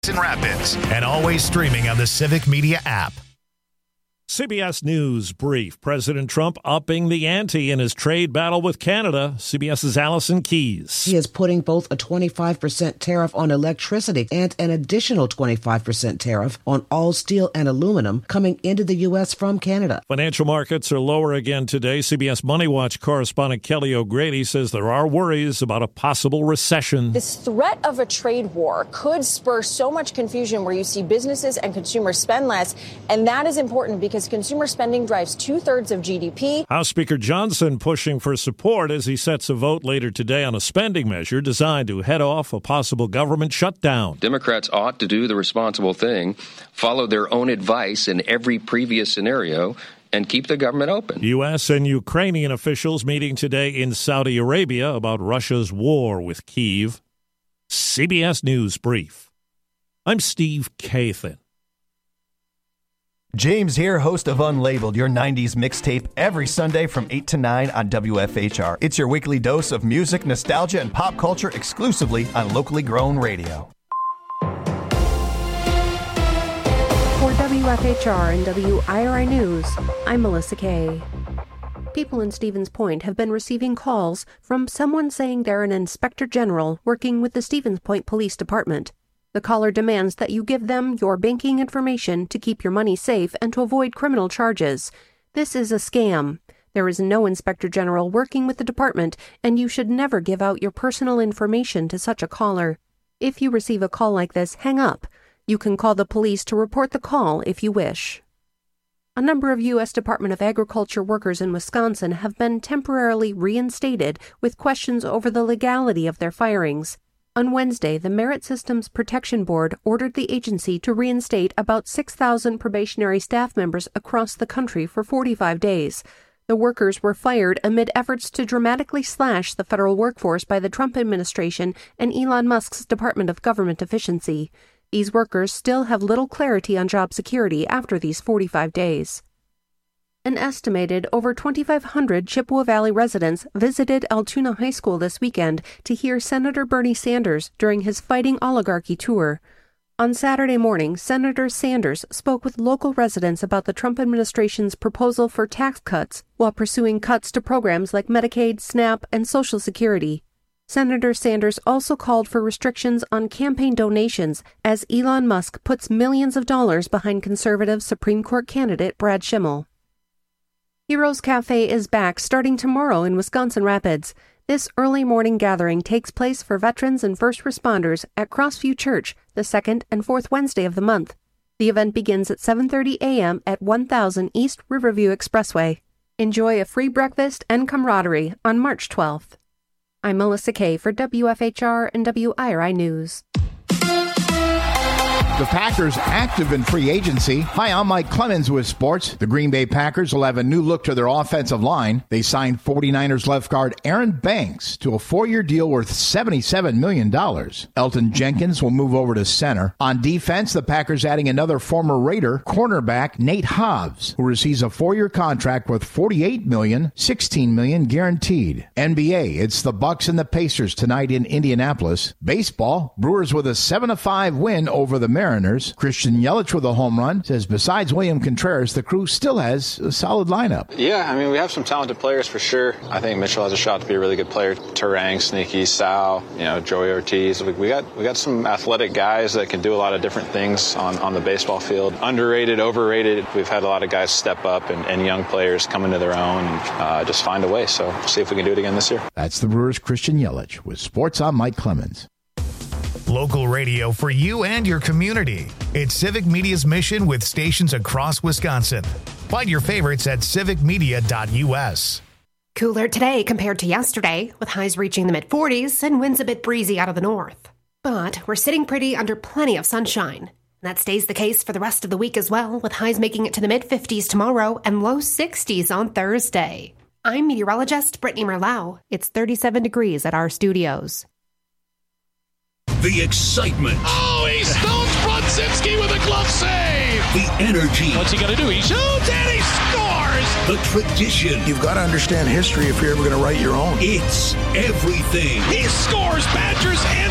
Rapids, and always streaming on the Civic Media app. CBS News Brief. President Trump upping the ante in his trade battle with Canada. CBS's Allison Keyes. He is putting both a 25% tariff on electricity and an additional 25% tariff on all steel and aluminum coming into the U.S. from Canada. Financial markets are lower again today. CBS Money Watch correspondent Kelly O'Grady says there are worries about a possible recession. This threat of a trade war could spur so much confusion where you see businesses and consumers spend less, and that is important because consumer spending drives 2/3 of GDP. House Speaker Johnson pushing for support as he sets a vote later today on a spending measure designed to head off a possible government shutdown. Democrats ought to do the responsible thing, follow their own advice in every previous scenario, and keep the government open. U.S. and Ukrainian officials meeting today in Saudi Arabia about Russia's war with Kyiv. CBS News Brief. I'm Steve Kathan. James here, host of Unlabeled, your 90s mixtape, every Sunday from 8 to 9 on WFHR. It's your weekly dose of music, nostalgia, and pop culture exclusively on locally grown radio. For WFHR and WIRI News, I'm Melissa Kay. People in Stevens Point have been receiving calls from someone saying they're an inspector general working with the Stevens Point Police Department. The caller demands that you give them your banking information to keep your money safe and to avoid criminal charges. This is a scam. There is no inspector general working with the department, and you should never give out your personal information to such a caller. If you receive a call like this, hang up. You can call the police to report the call if you wish. A number of U.S. Department of Agriculture workers in Wisconsin have been temporarily reinstated with questions over the legality of their firings. On Wednesday, the Merit Systems Protection Board ordered the agency to reinstate about 6,000 probationary staff members across the country for 45 days. The workers were fired amid efforts to dramatically slash the federal workforce by the Trump administration and Elon Musk's Department of Government Efficiency. These workers still have little clarity on job security after these 45 days. An estimated over 2,500 Chippewa Valley residents visited Altoona High School this weekend to hear Senator Bernie Sanders during his Fighting Oligarchy tour. On Saturday morning, Senator Sanders spoke with local residents about the Trump administration's proposal for tax cuts while pursuing cuts to programs like Medicaid, SNAP, and Social Security. Senator Sanders also called for restrictions on campaign donations as Elon Musk puts millions of dollars behind conservative Supreme Court candidate Brad Schimmel. Heroes Cafe is back starting tomorrow in Wisconsin Rapids. This early morning gathering takes place for veterans and first responders at Crossview Church the second and fourth Wednesday of the month. The event begins at 7:30 a.m. at 1000 East Riverview Expressway. Enjoy a free breakfast and camaraderie on March 12th. I'm Melissa Kay for WFHR and WIRI News. The Packers active in free agency. Hi, I'm Mike Clemens with sports. The Green Bay Packers will have a new look to their offensive line. They signed 49ers left guard Aaron Banks to a 4-year deal worth $77 million. Elton Jenkins will move over to center. On defense, the Packers adding another former Raider, cornerback Nate Hobbs, who receives a 4-year contract worth $48 million, $16 million guaranteed. NBA, it's the Bucks and the Pacers tonight in Indianapolis. Baseball, Brewers with a 7-5 win over the Mariners. Christian Yelich with a home run says besides William Contreras, the crew still has a solid lineup. Yeah, I mean, we have some talented players for sure. I think Mitchell has a shot to be a really good player. Turang, Sneaky, Sal, Joey Ortiz. We got some athletic guys that can do a lot of different things on the baseball field. Underrated, overrated. We've had a lot of guys step up and young players come into their own and just find a way. So we'll see if we can do it again this year. That's the Brewers' Christian Yelich with sports. I'm Mike Clemens. Local radio for you and your community. It's Civic Media's mission with stations across Wisconsin. Find your favorites at civicmedia.us. Cooler today compared to yesterday, with highs reaching the mid-40s and winds a bit breezy out of the north. But we're sitting pretty under plenty of sunshine. And that stays the case for the rest of the week as well, with highs making it to the mid-50s tomorrow and low 60s on Thursday. I'm meteorologist Brittany Merlau. It's 37 degrees at our studios. The excitement. Oh, he stones Brodzinski with a glove save. The energy. What's he going to do? He shoots and he scores. The tradition. You've got to understand history if you're ever going to write your own. It's everything. He scores. Badgers answer right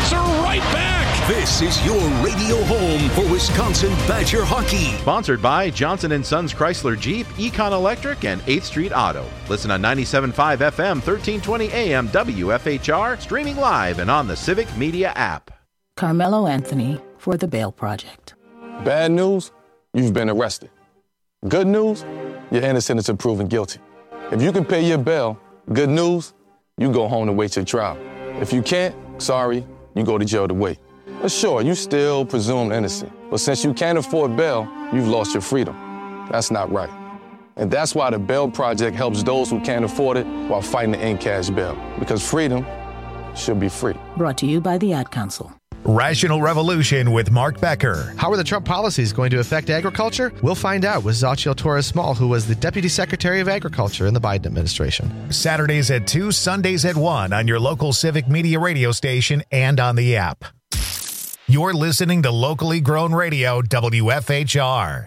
fight back. This is your radio home for Wisconsin Badger hockey. Sponsored by Johnson & Sons Chrysler Jeep, Econ Electric, and 8th Street Auto. Listen on 97.5 FM, 1320 AM, WFHR, streaming live and on the Civic Media app. Carmelo Anthony for the Bail Project. Bad news, you've been arrested. Good news, you're innocent until proven guilty. If you can pay your bail, good news, you go home to wait your trial. If you can't, sorry, you go to jail to wait. But sure, you still presumed innocent. But since you can't afford bail, you've lost your freedom. That's not right. And that's why the Bail Project helps those who can't afford it while fighting to end cash bail. Because freedom should be free. Brought to you by the Ad Council. Rational Revolution with Mark Becker. How are the Trump policies going to affect agriculture? We'll find out with Xochitl Torres-Small, who was the Deputy Secretary of Agriculture in the Biden administration. Saturdays at 2, Sundays at 1 on your local Civic Media radio station and on the app. You're listening to locally grown radio, WFHR.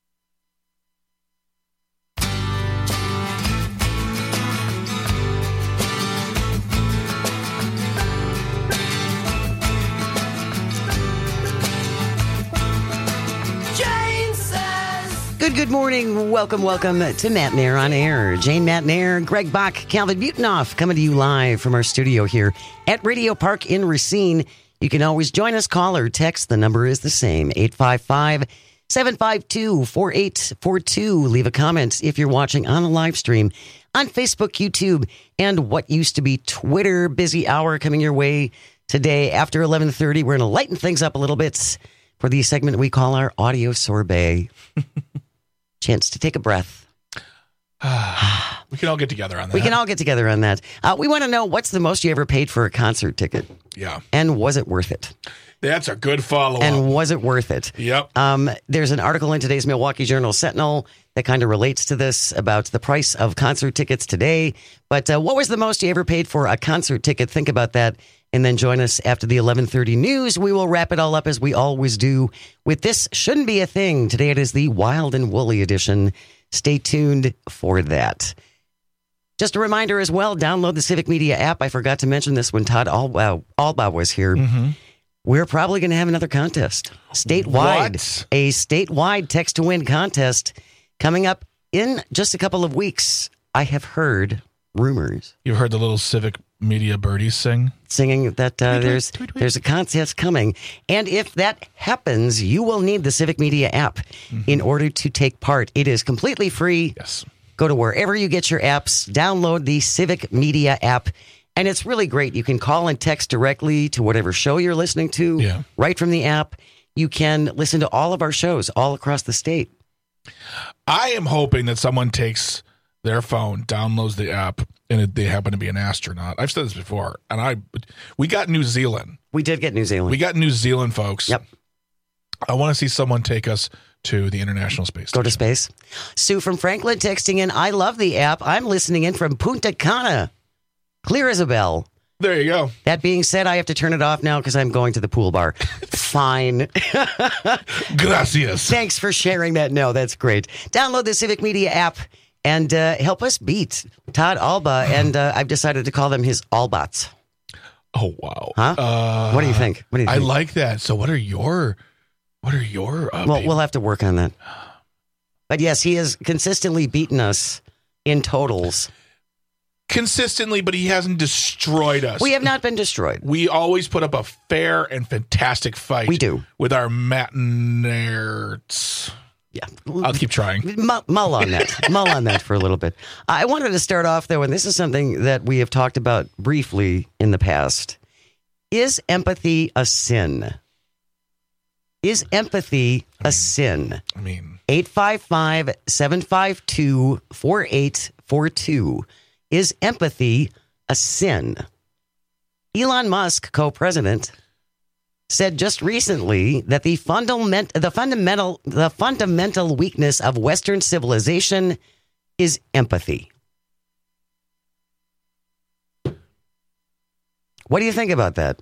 Good morning. Welcome to Matt Nair on Air. Jane Matt Nair, Greg Bach, Calvin Butenoff coming to you live from our studio here at Radio Park in Racine. You can always join us, call or text. The number is the same, 855-752-4842. Leave a comment if you're watching on the live stream on Facebook, YouTube, and what used to be Twitter. Busy hour coming your way today after 11:30. We're going to lighten things up a little bit for the segment we call our audio sorbet. Chance to take a breath. We can all get together on that. We can all get together on that. We want to know, what's the most you ever paid for a concert ticket? Yeah. And was it worth it? That's a good follow-up. And was it worth it? Yep. There's an article in today's Milwaukee Journal-Sentinel that kind of relates to this about the price of concert tickets today. But what was the most you ever paid for a concert ticket? Think about that. And then join us after the 11:30 news. We will wrap it all up as we always do with This Shouldn't Be a Thing. Today it is the Wild and Woolly edition. Stay tuned for that. Just a reminder as well, download the Civic Media app. I forgot to mention this when Todd Albaugh was here. Mm-hmm. We're probably going to have another contest. Statewide. A statewide text to win contest coming up in just a couple of weeks. I have heard rumors. You've heard the little Civic Media birdies singing that there's a contest coming, and if that happens, you will need the Civic Media app in order to take part. It is completely free. Yes. Go to wherever you get your apps, download the Civic Media app, and it's really great. You can call and text directly to whatever show you're listening to right from the app. You can listen to all of our shows all across the state. I am hoping that someone takes their phone, downloads the app, and they happen to be an astronaut. I've said this before, and we got New Zealand. We did get New Zealand. We got New Zealand, folks. Yep. I want to see someone take us to the International Space Station. Go to space. Sue from Franklin texting in, I love the app. I'm listening in from Punta Cana. Clear as a bell. There you go. That being said, I have to turn it off now because I'm going to the pool bar. Fine. Gracias. Thanks for sharing that. No, that's great. Download the Civic Media app and help us beat Todd Albaugh. And I've decided to call them his Allbots. Oh, wow. Huh? What do you think? I like that. So what are your well, we'll have to work on that. But yes, he has consistently beaten us in totals. Consistently, but he hasn't destroyed us. We have not been destroyed. We always put up a fair and fantastic fight. We do. With our Matnerts. Yeah. I'll keep trying. Mull on that. Mull on that for a little bit. I wanted to start off, though, and this is something that we have talked about briefly in the past. Is empathy a sin? Is empathy a sin? 855-752-4842. Is empathy a sin? Elon Musk, co-president, said just recently that the fundamental weakness of Western civilization is empathy. What do you think about that?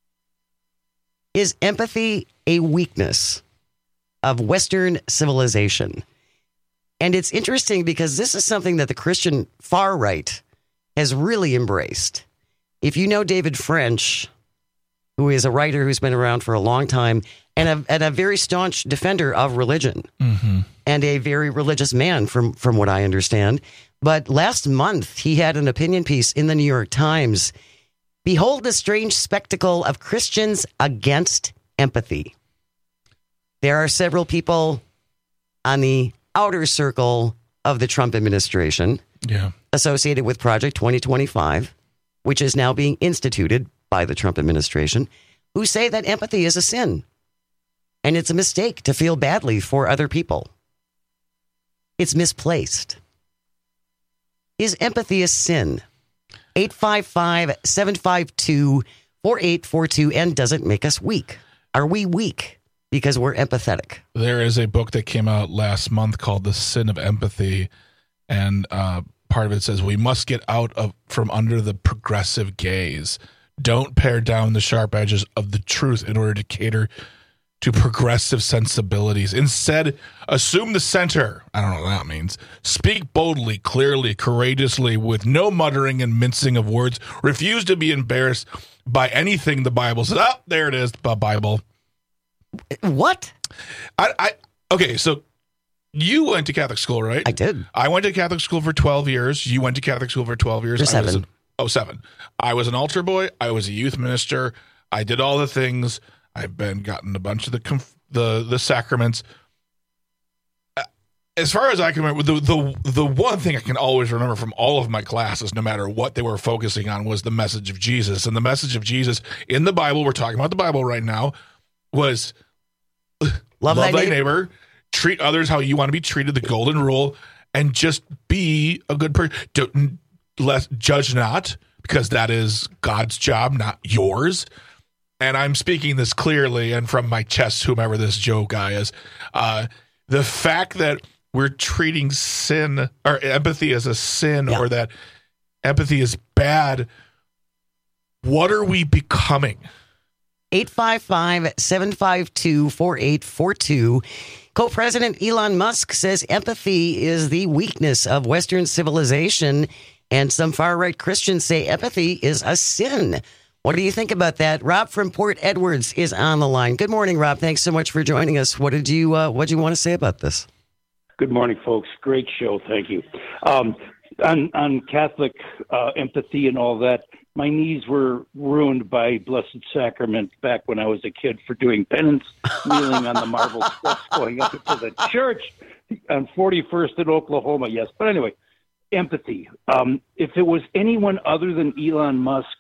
Is empathy a weakness of Western civilization? And it's interesting because this is something that the Christian far right has really embraced. If you know David French, who is a writer who's been around for a long time and a very staunch defender of religion and a very religious man from what I understand. But last month, he had an opinion piece in the New York Times. Behold the strange spectacle of Christians against empathy. There are several people on the outer circle of the Trump administration associated with Project 2025, which is now being instituted by the Trump administration, who say that empathy is a sin and it's a mistake to feel badly for other people. It's misplaced. Is empathy a sin? 855-752-4842. And does it make us weak? Are we weak because we're empathetic? There is a book that came out last month called The Sin of Empathy. And part of it says we must get out from under the progressive gaze. Don't pare down the sharp edges of the truth in order to cater to progressive sensibilities. Instead, assume the center. I don't know what that means. Speak boldly, clearly, courageously, with no muttering and mincing of words. Refuse to be embarrassed by anything the Bible says. Oh, there it is, the Bible. What? Okay, so you went to Catholic school, right? I did. I went to Catholic school for 12 years. You went to Catholic school for 12 years. 7. 7. I was an altar boy. I was a youth minister. I did all the things. I've gotten a bunch of the sacraments. As far as I can remember, the one thing I can always remember from all of my classes, no matter what they were focusing on, was the message of Jesus. And the message of Jesus in the Bible, we're talking about the Bible right now, was love thy neighbor, treat others how you want to be treated, the golden rule, and just be a good person. Judge not, because that is God's job, not yours. And I'm speaking this clearly and from my chest, whomever this Joe guy is. The fact that we're treating sin or empathy as a sin, or that empathy is bad, what are we becoming? 855-752-4842. Co-President Elon Musk says empathy is the weakness of Western civilization, and some far-right Christians say empathy is a sin. What do you think about that? Rob from Port Edwards is on the line. Good morning, Rob. Thanks so much for joining us. What did you want to say about this? Good morning, folks. Great show. Thank you. On Catholic empathy and all that, my knees were ruined by Blessed Sacrament back when I was a kid for doing penance, kneeling on the marble steps going up into the church on 41st in Oklahoma. Yes. But anyway, empathy. If it was anyone other than Leon Musk,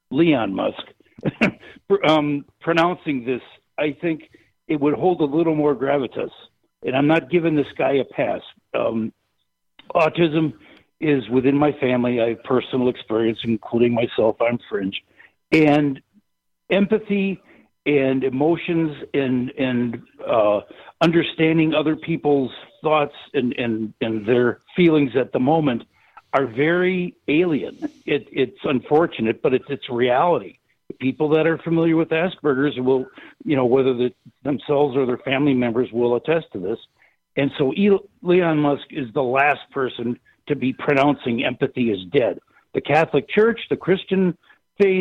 pronouncing this, I think it would hold a little more gravitas. And I'm not giving this guy a pass. Autism is within my family. I have personal experience, including myself on Fringe. And empathy and emotions and understanding other people's thoughts and their feelings at the moment are very alien. It's unfortunate, but it's reality. People that are familiar with Asperger's will, whether themselves or their family members will attest to this. And so Elon Musk is the last person to be pronouncing empathy as dead. The Catholic Church, the Christian faith,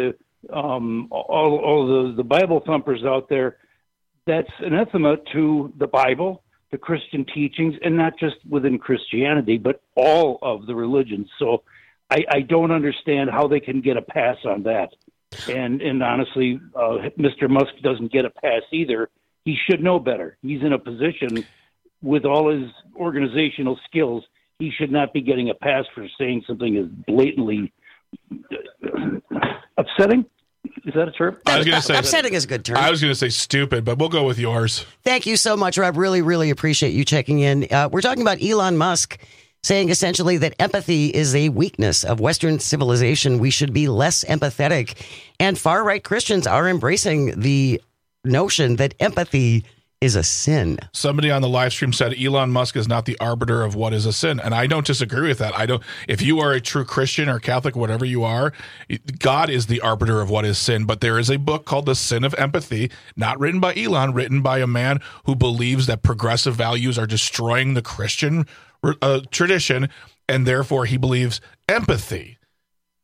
all the Bible thumpers out there, that's anathema to the Bible, the Christian teachings, and not just within Christianity, but all of the religions. So I don't understand how they can get a pass on that. And honestly, Mr. Musk doesn't get a pass either. He should know better. He's in a position with all his organizational skills. He should not be getting a pass for saying something as blatantly upsetting. Is that a term? I was going to say upsetting is a good term. I was going to say stupid, but we'll go with yours. Thank you so much, Rob. Really, really appreciate you checking in. We're talking about Elon Musk saying essentially that empathy is a weakness of Western civilization. We should be less empathetic. And far-right Christians are embracing the notion that empathy is a sin. Somebody on the live stream said Elon Musk is not the arbiter of what is a sin, and I don't disagree with that. If you are a true Christian or Catholic, whatever you are, God is the arbiter of what is sin. But there is a book called The Sin of Empathy, not written by Elon, written by a man who believes that progressive values are destroying the Christian tradition, and therefore he believes empathy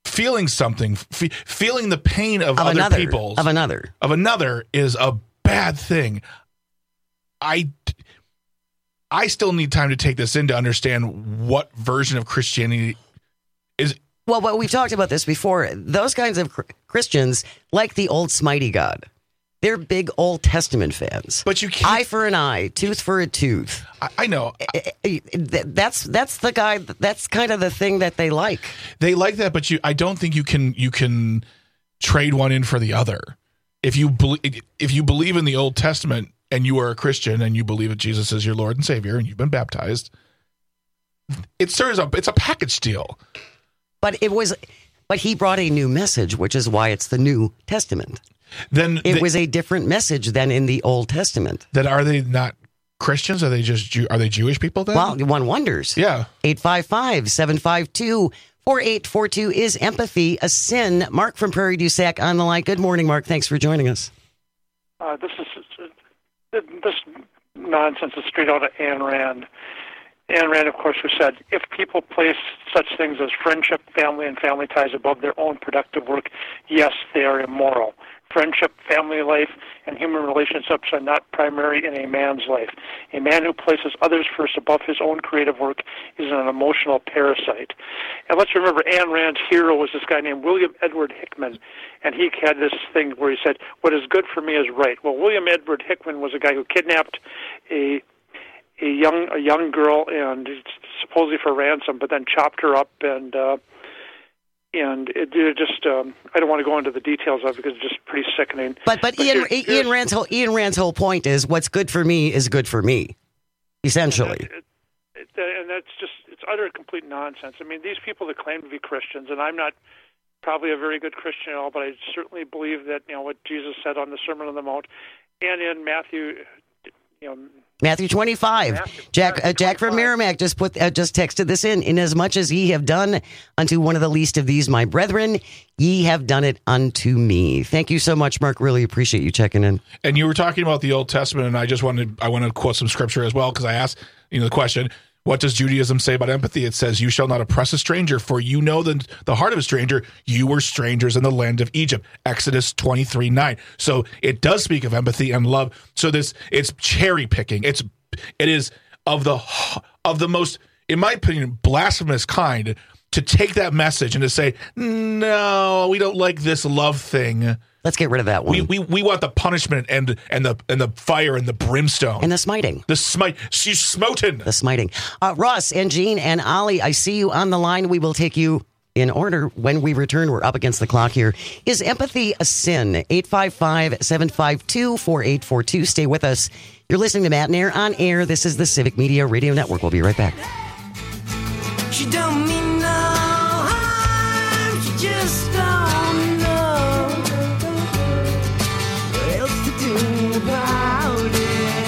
feeling something, feeling the pain of other people. Of another is a bad thing. I still need time to take this in to understand what version of Christianity is. Well, but we've talked about this before. Those kinds of Christians, like the old smitey God, they're big Old Testament fans. But you can't. Eye for an eye, tooth for a tooth. I know. That's the guy. That's kind of the thing that they like. They like that, but I don't think you can trade one in for the other. If you believe in the Old Testament and you are a Christian and you believe that Jesus is your Lord and Savior and you've been baptized, it's a package deal. But he brought a new message, which is why it's the New Testament. Then it was a different message than in the Old Testament. Then are they not Christians? Are they just are they Jewish people then? Well, one wonders. Yeah. 855-752-4842. Is empathy a sin? Mark from Prairie du Sac on the line. Good morning, Mark. Thanks for joining us. This nonsense is straight out of Ayn Rand. Ayn Rand, of course, who said, if people place such things as friendship, family, and family ties above their own productive work, yes, they are immoral. Friendship, family life, and human relationships are not primary in a man's life. A man who places others first above his own creative work is an emotional parasite. And let's remember, Ayn Rand's hero was this guy named William Edward Hickman, and he had this thing where he said, what is good for me is right. Well, William Edward Hickman was a guy who kidnapped a young girl and supposedly for ransom, but then chopped her up and it just I don't want to go into the details of it because it's just pretty sickening. But Ian Rand's whole point is what's good for me is good for me, essentially. And that's it's utter complete nonsense. I mean, these people that claim to be Christians, and I'm not probably a very good Christian at all, but I certainly believe that what Jesus said on the Sermon on the Mount and in Matthew. Matthew 25. Jack from Merrimack just texted this in. Inasmuch as ye have done unto one of the least of these, my brethren, ye have done it unto me. Thank you so much, Mark. Really appreciate you checking in. And you were talking about the Old Testament, and I want to quote some scripture as well, because I asked the question, what does Judaism say about empathy? It says, you shall not oppress a stranger, for you know the heart of a stranger. You were strangers in the land of Egypt. Exodus 23:9. So it does speak of empathy and love. So it's cherry picking. It is of the most, in my opinion, blasphemous kind to take that message and to say, no, we don't like this love thing. Let's get rid of that one. We want the punishment and the fire and the brimstone and the smiting. She's smoten. The smiting. Russ and Jean and Ollie, I see you on the line. We will take you in order when we return. We're up against the clock here. Is empathy a sin? 855-752-4842. Stay with us. You're listening to Matt and Air on air. This is the Civic Media Radio Network. We'll be right back. She don't mean no harm. She just don't know what else to do about it.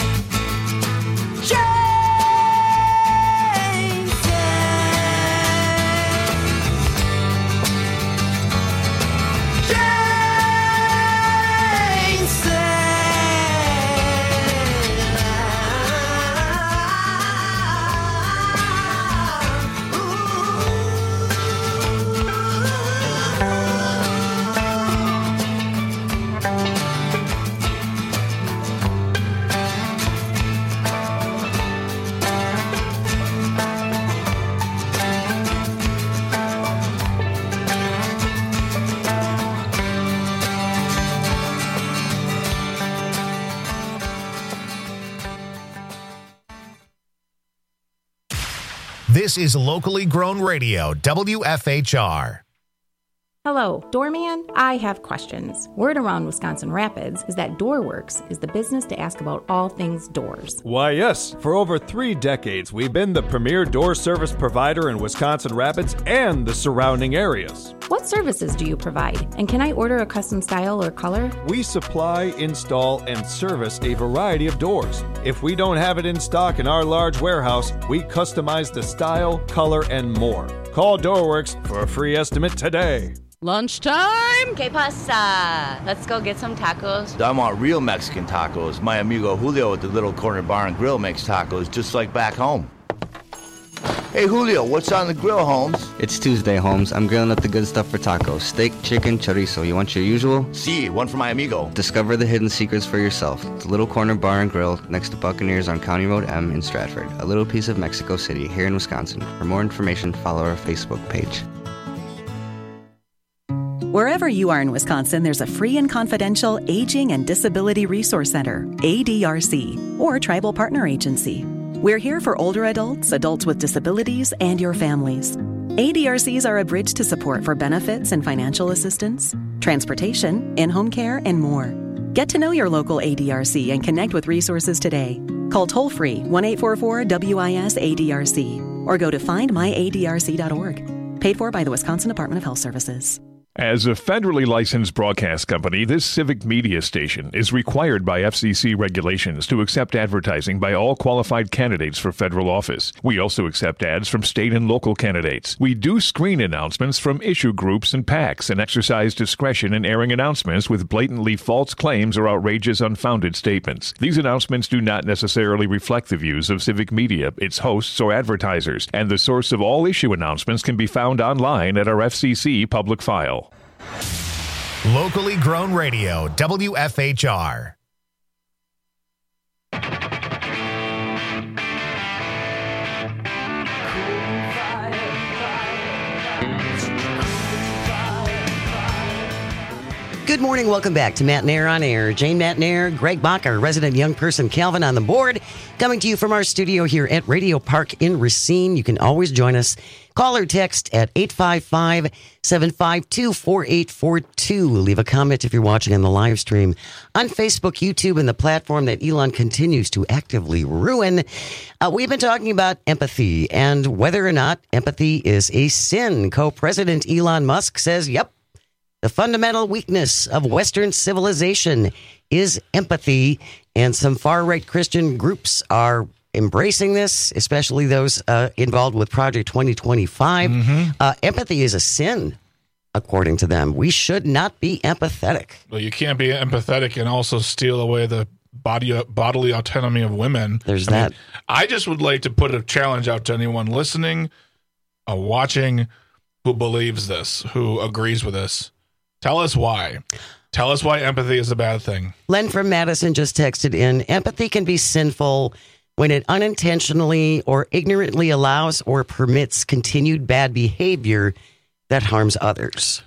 This is locally grown radio, WFHR. Hello, Doorman. I have questions. Word around Wisconsin Rapids is that DoorWorks is the business to ask about all things doors. Why, yes. For over 3 decades, we've been the premier door service provider in Wisconsin Rapids and the surrounding areas. What services do you provide? And can I order a custom style or color? We supply, install, and service a variety of doors. If we don't have it in stock in our large warehouse, we customize the style, color, and more. Call DoorWorks for a free estimate today. Lunchtime? Que pasa? Let's go get some tacos. I want real Mexican tacos. My amigo Julio at the Little Corner Bar and Grill makes tacos just like back home. Hey, Julio, what's on the grill, Holmes? It's Tuesday, Holmes. I'm grilling up the good stuff for tacos. Steak, chicken, chorizo. You want your usual? Si, one for my amigo. Discover the hidden secrets for yourself. It's a little corner bar and grill next to Buccaneers on County Road M in Stratford. A little piece of Mexico City here in Wisconsin. For more information, follow our Facebook page. Wherever you are in Wisconsin, there's a free and confidential Aging and Disability Resource Center, ADRC, or Tribal Partner Agency. We're here for older adults, adults with disabilities, and your families. ADRCs are a bridge to support for benefits and financial assistance, transportation, in-home care, and more. Get to know your local ADRC and connect with resources today. Call toll-free 1-844-WIS-ADRC or go to findmyadrc.org. Paid for by the Wisconsin Department of Health Services. As a federally licensed broadcast company, this civic media station is required by FCC regulations to accept advertising by all qualified candidates for federal office. We also accept ads from state and local candidates. We do screen announcements from issue groups and PACs and exercise discretion in airing announcements with blatantly false claims or outrageous, unfounded statements. These announcements do not necessarily reflect the views of civic media, its hosts, or advertisers, and the source of all issue announcements can be found online at our FCC public file. Locally grown radio, WFHR. Good morning. Welcome back to Matt Nair on Air. Jane Matt Nair, Greg Bach, our resident young person, Calvin on the board, coming to you from our studio here at Radio Park in Racine. You can always join us. Call or text at 855-752-4842. Leave a comment if you're watching on the live stream on Facebook, YouTube, and the platform that Elon continues to actively ruin. We've been talking about empathy and whether or not empathy is a sin. Co-President Elon Musk says, yep. The fundamental weakness of Western civilization is empathy, and some far-right Christian groups are embracing this, especially those involved with Project 2025. Empathy is a sin, according to them. We should not be empathetic. Well, you can't be empathetic and also steal away the bodily autonomy of women. There's that. I just would like to put a challenge out to anyone listening, watching, who believes this, who agrees with this. Tell us why. Tell us why empathy is a bad thing. Len from Madison just texted in, empathy can be sinful when it unintentionally or ignorantly allows or permits continued bad behavior that harms others.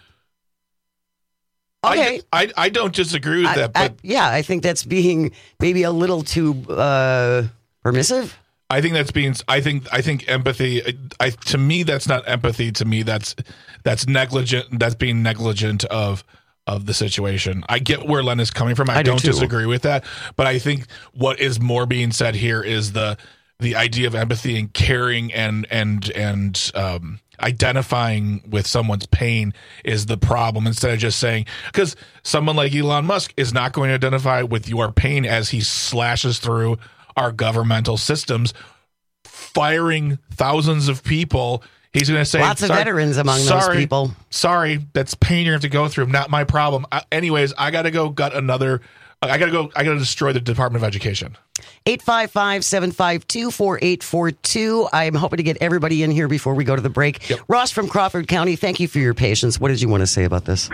Okay. I don't disagree with that. But I think that's being maybe a little too permissive. I think that's being. I think empathy. To me, that's not empathy. To me, that's negligent. That's being negligent of the situation. I get where Len is coming from. I don't disagree with that. But I think what is more being said here is the idea of empathy and caring and identifying with someone's pain is the problem, instead of just saying, because someone like Elon Musk is not going to identify with your pain as he slashes through our governmental systems, firing thousands of people. He's going to say lots of veterans among those people. Sorry, that's pain you have to go through. Not my problem. Anyways, I got to go gut another. I got to destroy the Department of Education. 855-752-4842. I'm hoping to get everybody in here before we go to the break. Yep. Ross from Crawford County, thank you for your patience. What did you want to say about this?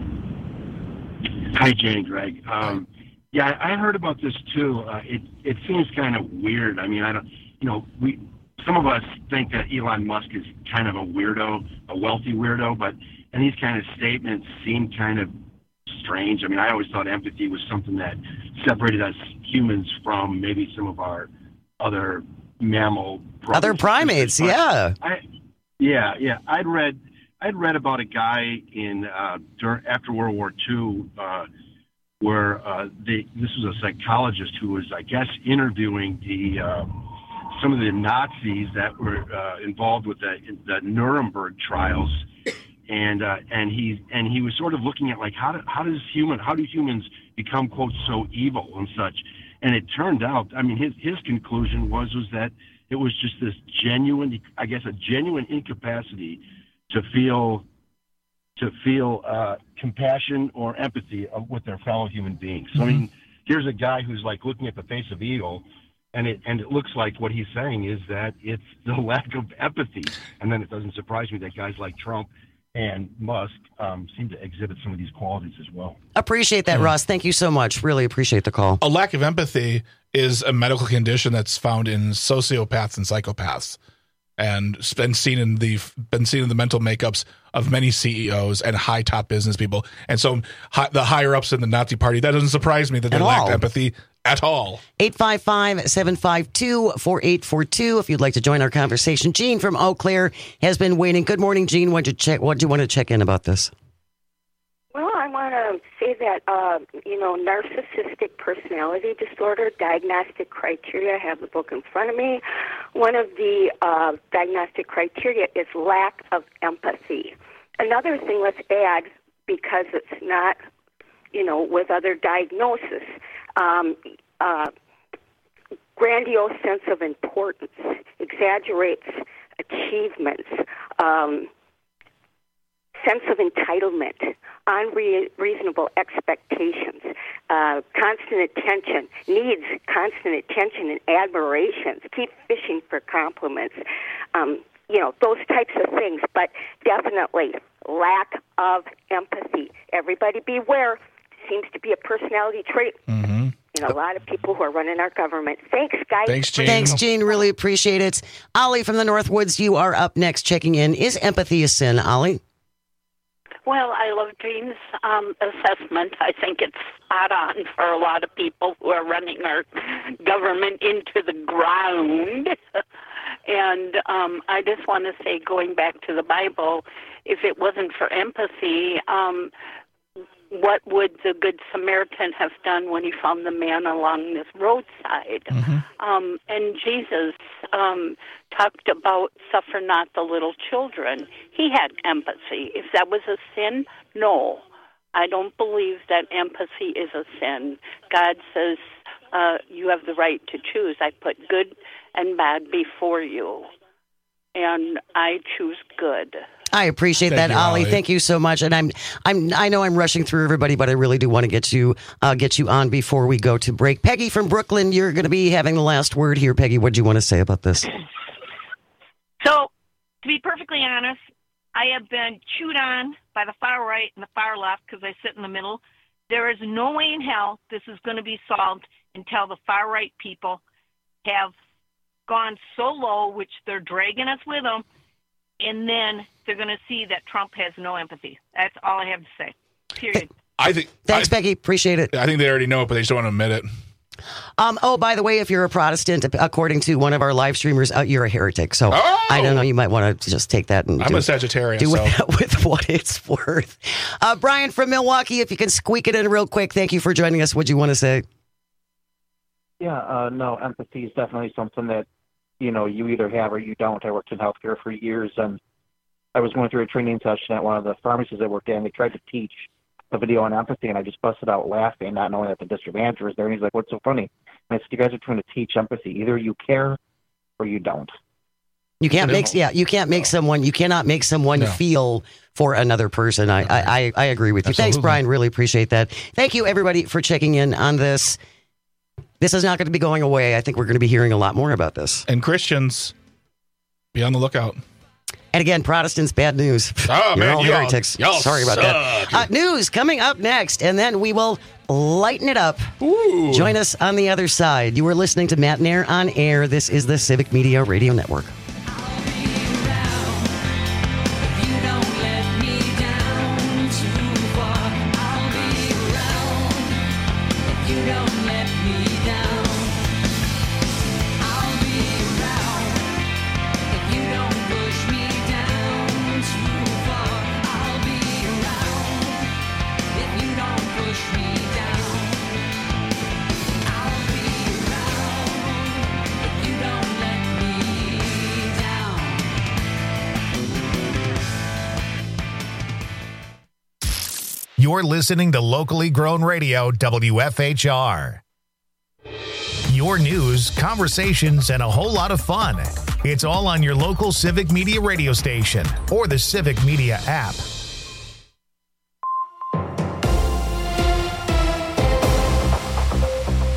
Hi, Jane, Greg. Yeah, I heard about this too. It seems kind of weird. I mean, some of us think that Elon Musk is kind of a weirdo, a wealthy weirdo, and these kind of statements seem kind of strange. I mean, I always thought empathy was something that separated us humans from maybe some of our other mammal brothers. Other primates, yeah. I'd read about a guy after World War II where this was a psychologist who was, I guess, interviewing some of the Nazis that were involved with the Nuremberg trials, and he was sort of looking at like how do humans become, quote, so evil and such. And it turned out, I mean, his conclusion was that it was just this genuine incapacity to feel compassion or empathy with their fellow human beings. So, I mean, here's a guy who's like looking at the face of evil, And it looks like what he's saying is that it's the lack of empathy. And then it doesn't surprise me that guys like Trump and Musk seem to exhibit some of these qualities as well. Appreciate that, Ross. Thank you so much. Really appreciate the call. A lack of empathy is a medical condition that's found in sociopaths and psychopaths, and it's been seen in the mental makeups of many CEOs and high top business people. And so the higher ups in the Nazi party, that doesn't surprise me that they lack empathy at all. 855-752-4842 if you'd like to join our conversation. Gene from Eau Claire has been waiting. Good morning, Gene. What do you want to check in about this? Well, I want to say that, narcissistic personality disorder, diagnostic criteria, I have the book in front of me. One of the diagnostic criteria is lack of empathy. Another thing, let's add, because it's not, with other diagnoses, grandiose sense of importance, exaggerates achievements, sense of entitlement, unreasonable expectations, constant attention, needs constant attention and admirations, keep fishing for compliments, those types of things, but definitely lack of empathy. Everybody beware. Seems to be a personality trait in a lot of people who are running our government. Thanks, guys. Thanks, Gene. Really appreciate it. Ollie from the Northwoods, you are up next checking in. Is empathy a sin, Ollie? Well, I love Gene's assessment. I think it's spot on for a lot of people who are running our government into the ground. And I just want to say, going back to the Bible, if it wasn't for empathy, what would the Good Samaritan have done when he found the man along this roadside? And Jesus talked about suffer not the little children. He had empathy. If that was a sin, no. I don't believe that empathy is a sin. God says you have the right to choose. I put good and bad before you, and I choose good. I appreciate that, Ollie. Thank you so much. And I know I'm rushing through everybody, but I really do want to get you on before we go to break. Peggy from Brooklyn, you're going to be having the last word here. Peggy, what do you want to say about this? So, to be perfectly honest, I have been chewed on by the far right and the far left because I sit in the middle. There is no way in hell this is going to be solved until the far right people have gone so low, which they're dragging us with them, and then they're going to see that Trump has no empathy. That's all I have to say. Period. Thanks, Peggy. Appreciate it. I think they already know it, but they just don't want to admit it. By the way, if you're a Protestant, according to one of our live streamers, you're a heretic. So I don't know. You might want to just take that and I'm a Sagittarian. Do with what it's worth. Brian from Milwaukee, if you can squeak it in real quick. Thank you for joining us. What do you want to say? Yeah, no, empathy is definitely something that, you either have or you don't. I worked in healthcare for years, and I was going through a training session at one of the pharmacies I worked at, and they tried to teach a video on empathy, and I just busted out laughing, not knowing that the district manager was there, and he's like, "What's so funny?" And I said, "You guys are trying to teach empathy. Either you care or you don't." You can't you cannot make someone feel for another person. I agree with you. Absolutely. Thanks, Brian. Really appreciate that. Thank you, everybody, for checking in on this. This is not going to be going away. I think we're going to be hearing a lot more about this. And Christians, be on the lookout. And again, Protestants, bad news. Oh, You're man, all heretics. y'all Sorry about that. News coming up next, and then we will lighten it up. Ooh. Join us on the other side. You are listening to Matt and Air on Air. This is the Civic Media Radio Network. You're listening to locally grown radio, WFHR. Your news, conversations, and a whole lot of fun. It's all on your local Civic Media radio station or the Civic Media app. For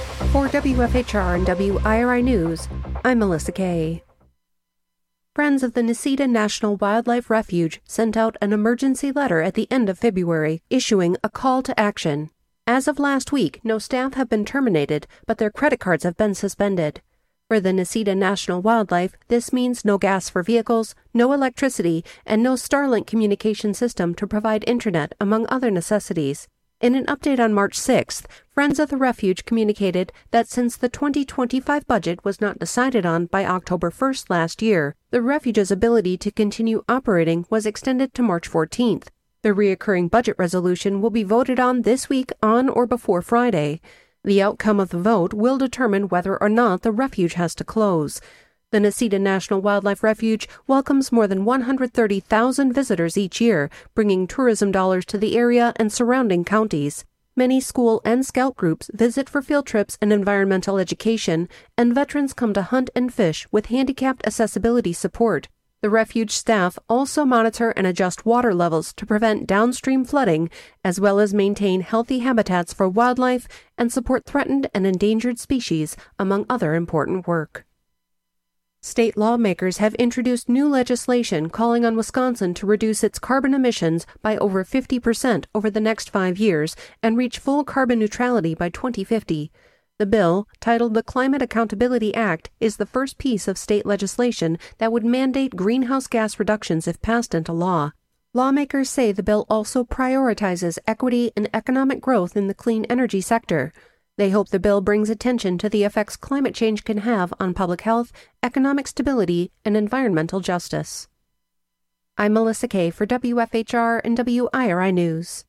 WFHR and WIRI News, I'm Melissa Kay. Friends of the Necedah National Wildlife Refuge sent out an emergency letter at the end of February, issuing a call to action. As of last week, no staff have been terminated, but their credit cards have been suspended. For the Necedah National Wildlife, this means no gas for vehicles, no electricity, and no Starlink communication system to provide internet, among other necessities. In an update on March 6th, Friends of the Refuge communicated that since the 2025 budget was not decided on by October 1st last year, the refuge's ability to continue operating was extended to March 14th. The reoccurring budget resolution will be voted on this week on or before Friday. The outcome of the vote will determine whether or not the refuge has to close. The Necedah National Wildlife Refuge welcomes more than 130,000 visitors each year, bringing tourism dollars to the area and surrounding counties. Many school and scout groups visit for field trips and environmental education, and veterans come to hunt and fish with handicapped accessibility support. The refuge staff also monitor and adjust water levels to prevent downstream flooding, as well as maintain healthy habitats for wildlife and support threatened and endangered species, among other important work. State lawmakers have introduced new legislation calling on Wisconsin to reduce its carbon emissions by over 50% over the next 5 years and reach full carbon neutrality by 2050. The bill, titled the Climate Accountability Act, is the first piece of state legislation that would mandate greenhouse gas reductions if passed into law. Lawmakers say the bill also prioritizes equity and economic growth in the clean energy sector. They hope the bill brings attention to the effects climate change can have on public health, economic stability, and environmental justice. I'm Melissa Kay for WFHR and WIRI News.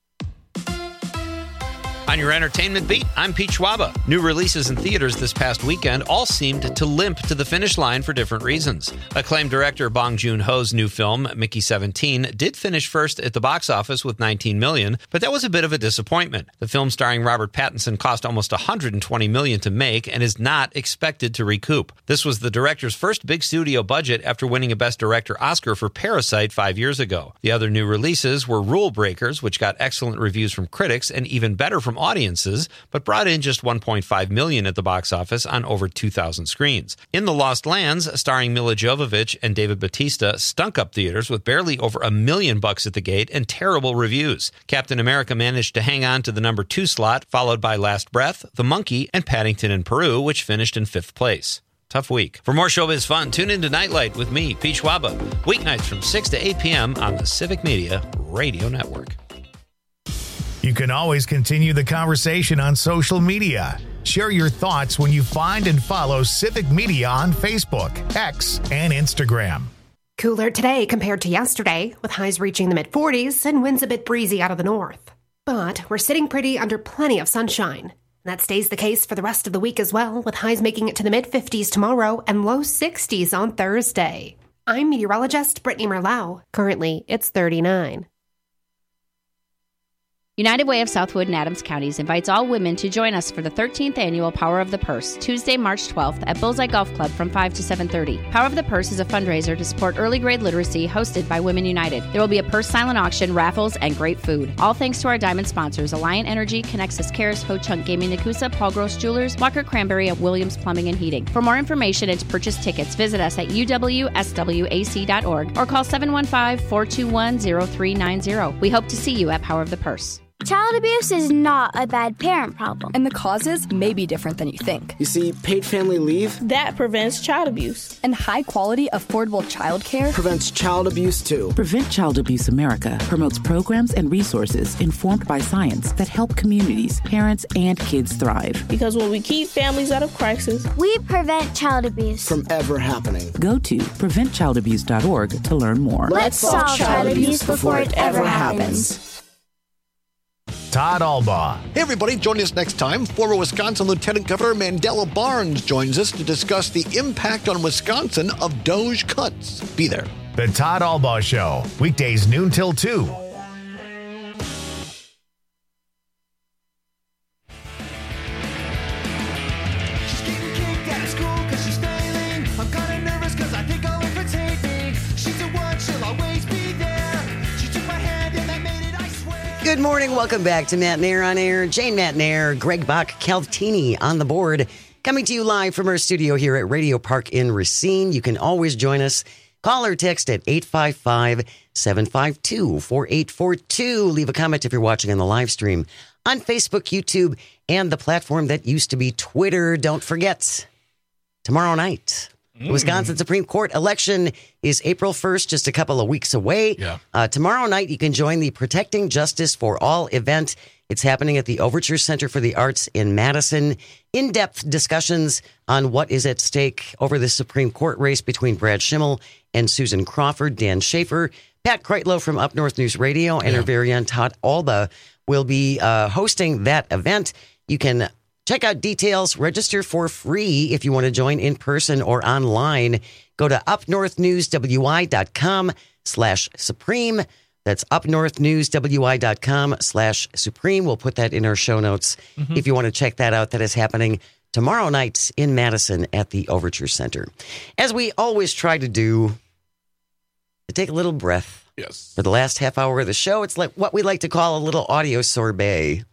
On your entertainment beat, I'm Pete Schwaba. New releases in theaters this past weekend all seemed to limp to the finish line for different reasons. Acclaimed director Bong Joon-ho's new film, Mickey 17, did finish first at the box office with $19 million, but that was a bit of a disappointment. The film starring Robert Pattinson cost almost $120 million to make and is not expected to recoup. This was the director's first big studio budget after winning a Best Director Oscar for Parasite 5 years ago. The other new releases were Rule Breakers, which got excellent reviews from critics and even better from audiences, but brought in just $1.5 million at the box office on over 2,000 screens. In the Lost Lands, starring Mila Jovovich and David Bautista, stunk up theaters with barely over $1 million at the gate and terrible reviews. Captain America managed to hang on to the number 2 slot, followed by Last Breath, The Monkey, and Paddington in Peru, which finished in 5th place. Tough week. For more showbiz fun, tune in to Nightlight with me, Pete Schwaba, weeknights from 6 to 8 p.m. on the Civic Media Radio Network. You can always continue the conversation on social media. Share your thoughts when you find and follow Civic Media on Facebook, X, and Instagram. Cooler today compared to yesterday, with highs reaching the mid-40s and winds a bit breezy out of the north. But we're sitting pretty under plenty of sunshine. That stays the case for the rest of the week as well, with highs making it to the mid-50s tomorrow and low 60s on Thursday. I'm meteorologist Brittany Merlau. Currently, it's 39. United Way of Southwood and Adams Counties invites all women to join us for the 13th annual Power of the Purse, Tuesday, March 12th at Bullseye Golf Club from 5 to 7:30. Power of the Purse is a fundraiser to support early grade literacy hosted by Women United. There will be a purse silent auction, raffles, and great food. All thanks to our diamond sponsors, Alliant Energy, Connexus Cares, Ho Chunk Gaming Nakusa, Paul Gross Jewelers, Walker Cranberry, and Williams Plumbing and Heating. For more information and to purchase tickets, visit us at uwswac.org or call 715-421-0390. We hope to see you at Power of the Purse. Child abuse is not a bad parent problem. And the causes may be different than you think. You see, paid family leave That prevents child abuse. And high-quality, affordable child care prevents child abuse, too. Prevent Child Abuse America promotes programs and resources informed by science that help communities, parents, and kids thrive. Because when we keep families out of crisis, we prevent child abuse from ever happening. Go to preventchildabuse.org to learn more. Let's solve child abuse before it ever happens. Todd Albaugh. Hey, everybody, join us next time. Former Wisconsin Lieutenant Governor Mandela Barnes joins us to discuss the impact on Wisconsin of Doge cuts. Be there. The Todd Albaugh Show, weekdays noon till 2. Good morning. Welcome back to Matt Nair on Air. Jane Matt Nair, Greg Bach, Calvtini on the board. Coming to you live from our studio here at Radio Park in Racine. You can always join us. Call or text at 855-752-4842. Leave a comment if you're watching on the live stream on Facebook, YouTube, and the platform that used to be Twitter. Don't forget, tomorrow night, the Wisconsin Supreme Court election is April 1st, just a couple of weeks away. Yeah. Tomorrow night, you can join the Protecting Justice for All event. It's happening at the Overture Center for the Arts in Madison. In-depth discussions on what is at stake over the Supreme Court race between Brad Schimmel and Susan Crawford. Dan Schaefer, Pat Kreitlow from Up North News Radio, and our very own Todd Alba will be hosting that event. You can check out details, register for free if you want to join in person or online. Go to upnorthnewswi.com/Supreme. That's upnorthnewswi.com/Supreme. We'll put that in our show notes if you want to check that out. That is happening tomorrow night in Madison at the Overture Center. As we always try to do, to take a little breath. Yes. For the last half hour of the show, it's like what we like to call a little audio sorbet.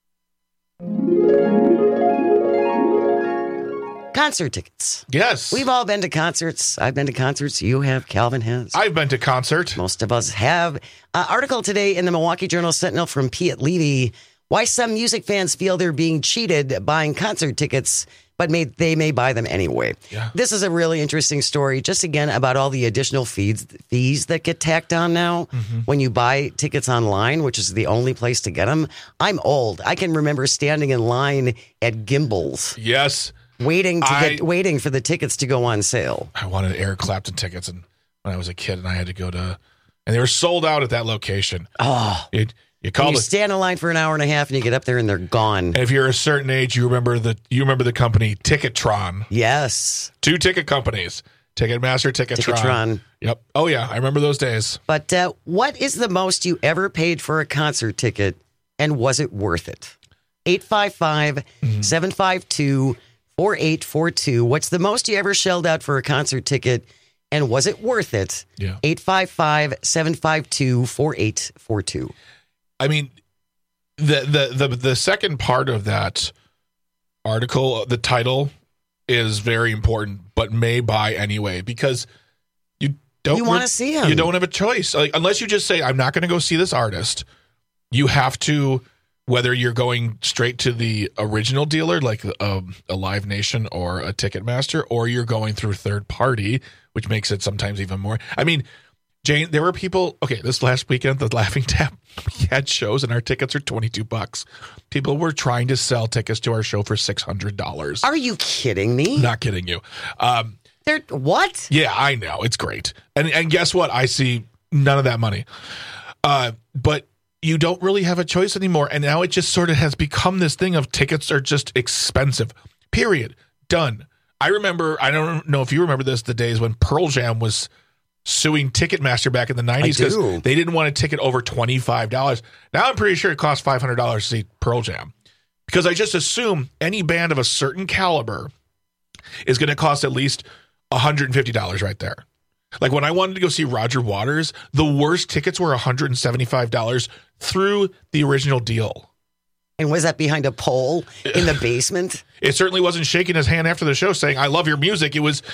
Concert tickets. Yes. We've all been to concerts. I've been to concerts. You have. Calvin has. I've been to concert. Most of us have. Article today in the Milwaukee Journal-Sentinel from Piet Levy. Why some music fans feel they're being cheated buying concert tickets, but they may buy them anyway. Yeah. This is a really interesting story, just again about all the additional fees that get tacked on now when you buy tickets online, which is the only place to get them. I'm old. I can remember standing in line at Gimbel's. Yes. Waiting for the tickets to go on sale. I wanted Eric Clapton tickets when I was a kid, and I had to go to, and they were sold out at that location. Oh, you stand in line for an hour and a half, and you get up there, and they're gone. And if you're a certain age, you remember the company Ticketron. Yes, 2 ticket companies: Ticketmaster, Ticketron. Ticketron. Yep. Oh yeah, I remember those days. But what is the most you ever paid for a concert ticket, and was it worth it? 855-752-4842. What's the most you ever shelled out for a concert ticket, and was it worth it? Yeah. 855-752-4842. I mean, the second part of that article, the title is very important, but may buy anyway, because you want to see him. You don't have a choice. Like, unless you just say, I'm not going to go see this artist, you have to, whether you're going straight to the original dealer, like a Live Nation or a Ticketmaster, or you're going through third party, which makes it sometimes even more. I mean, Jane, there were people, this last weekend, the Laughing Tap, we had shows and our tickets are $22. People were trying to sell tickets to our show for $600. Are you kidding me? Not kidding you. What? Yeah, I know. It's great. And guess what? I see none of that money. But you don't really have a choice anymore. And now it just sort of has become this thing of tickets are just expensive. Period. Done. I don't know if you remember this, the days when Pearl Jam was suing Ticketmaster back in the 90s because they didn't want a ticket over $25. Now I'm pretty sure it costs $500 to see Pearl Jam, because I just assume any band of a certain caliber is going to cost at least $150 right there. Like when I wanted to go see Roger Waters, the worst tickets were $175 through the original deal. And was that behind a pole in the basement? It certainly wasn't shaking his hand after the show saying, I love your music. It was,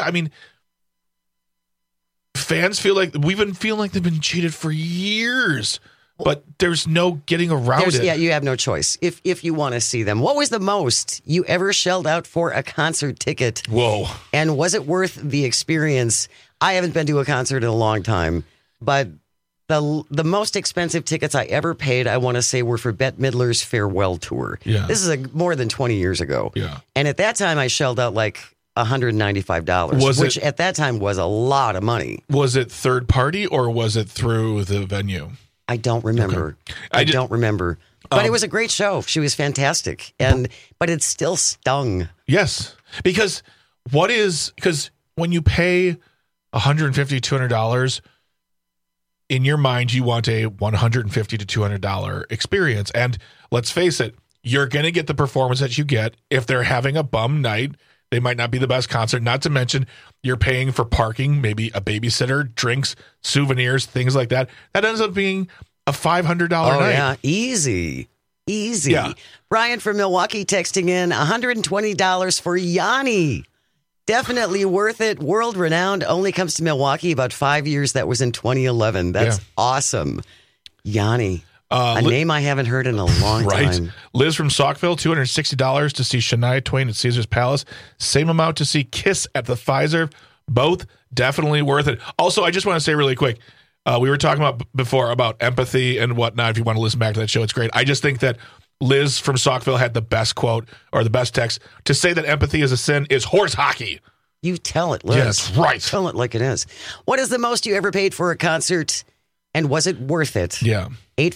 fans feel like we've been feeling like they've been cheated for years, but there's no getting around it. Yeah, you have no choice if you want to see them. What was the most you ever shelled out for a concert ticket? Whoa. And was it worth the experience? I haven't been to a concert in a long time, but the most expensive tickets I ever paid, I want to say, were for Bette Midler's farewell tour. Yeah. This is more than 20 years ago. Yeah. And at that time, I shelled out like $195, which at that time was a lot of money. Was it third party or was it through the venue? I don't remember. Okay. I don't remember. But it was a great show. She was fantastic. But it still stung. Yes. Because when you pay $150, $200, in your mind, you want a $150 to $200 experience. And let's face it, you're going to get the performance that you get. If they're having a bum night, they might not be the best concert. Not to mention, you're paying for parking, maybe a babysitter, drinks, souvenirs, things like that. That ends up being a $500 night. Yeah, easy. Easy. Yeah. Brian from Milwaukee texting in $120 for Yanni. Definitely worth it. World renowned. Only comes to Milwaukee about 5 years. That was in 2011. That's awesome. Yanni. A name I haven't heard in a long time. Liz from Saukville, $260 to see Shania Twain at Caesar's Palace. Same amount to see Kiss at the Pfizer. Both definitely worth it. Also, I just want to say really quick, we were talking about before about empathy and whatnot. If you want to listen back to that show, it's great. I just think that Liz from Saukville had the best quote or the best text. To say that empathy is a sin is horse hockey. You tell it, Liz. Yes, right. Tell it like it is. What is the most you ever paid for a concert, and was it worth it? Yeah.